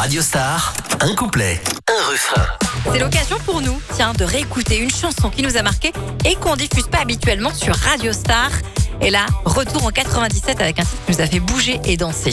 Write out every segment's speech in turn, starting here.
Radio Star, un couplet, un refrain. C'est l'occasion pour nous, de réécouter une chanson qui nous a marqué et qu'on diffuse pas habituellement sur Radio Star. Et là, retour en 97 avec un titre qui nous a fait bouger et danser.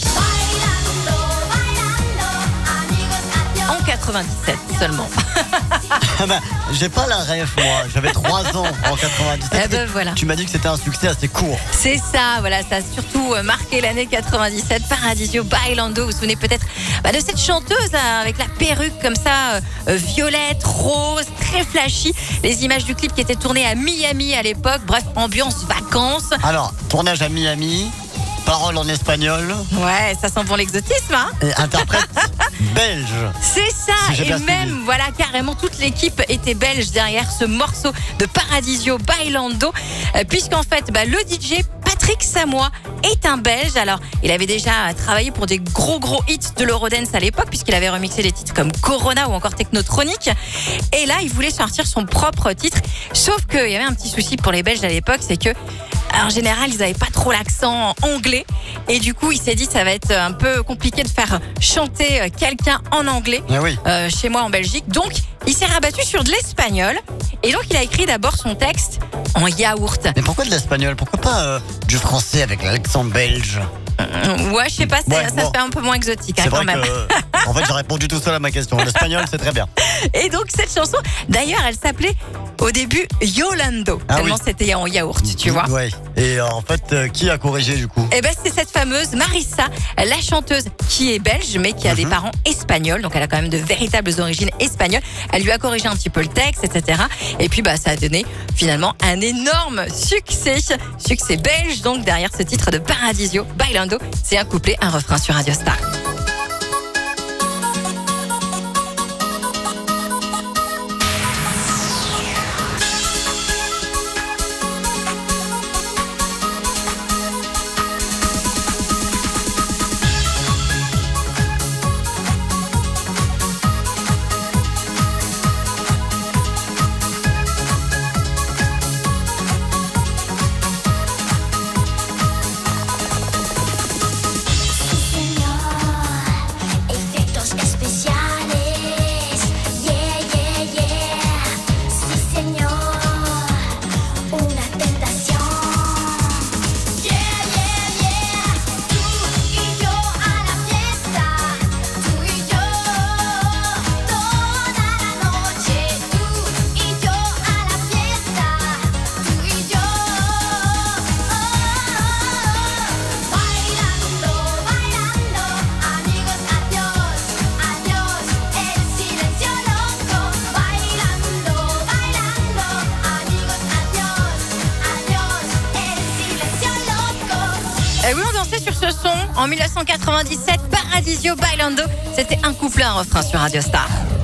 En 97 seulement. J'ai pas la ref, moi. J'avais 3 ans en 97. Voilà. Tu m'as dit que c'était un succès assez court. C'est ça, voilà, ça a surtout marqué l'année 97. Paradiso Bailando, vous vous souvenez peut-être de cette chanteuse avec la perruque comme ça, violette, rose, très flashy. Les images du clip qui étaient tournées à Miami à l'époque. Bref, ambiance vacances. Alors, tournage à Miami, paroles en espagnol. Ouais, ça sent bon l'exotisme, hein. Et interprète belge. C'est ça, Si j'ai et bien même, suivi. voilà, carrément toute l'équipe était belge derrière ce morceau de Paradiso Bailando, puisqu'en fait, le DJ Patrick Samoy est un Belge. Alors, il avait déjà travaillé pour des gros hits de l'Eurodance à l'époque, puisqu'il avait remixé des titres comme Corona ou encore Technotronic. Et là, il voulait sortir son propre titre, sauf qu'il y avait un petit souci pour les Belges à l'époque, c'est que en général, ils n'avaient pas trop l'accent anglais. Et du coup, il s'est dit, ça va être un peu compliqué de faire chanter quelqu'un en anglais Ah oui. chez moi en Belgique. Donc, il s'est rabattu sur de l'espagnol. Et donc, il a écrit d'abord son texte en yaourt. Mais pourquoi de l'espagnol? Pourquoi pas du français avec l'accent belge? Ouais, je sais pas, Ouais, ça bon. se fait un peu moins exotique C'est quand vrai même. que, en fait, j'ai répondu tout seul à ma question. L'espagnol, c'est très bien. Et donc, cette chanson, d'ailleurs, elle s'appelait au début Yolando. Ah Tellement oui. c'était en yaourt, tu vois. Ouais. Et en fait, qui a corrigé du coup? Eh ben, c'est cette fameuse Marissa, la chanteuse qui est belge, mais qui a des parents espagnols. Donc, elle a quand même de véritables origines espagnoles. Elle lui a corrigé un petit peu le texte, etc. Et puis, ça a donné finalement un énorme succès. Succès belge, donc, derrière ce titre de Paradiso Bailando. C'est un couplet, un refrain sur Radio Star. Efectos especiales, sí señor, una tentación, tú y yo a la fiesta, tú y yo, toda la noche, tú y yo a la fiesta, tú y yo, bailando, amigos, adiós, el silencio loco, bailando, amigos, adiós, el silencio loco. Et oui, on dansait sur ce son en 1997, Paradiso Bailando. C'était un couplet, un refrain sur Radio Star.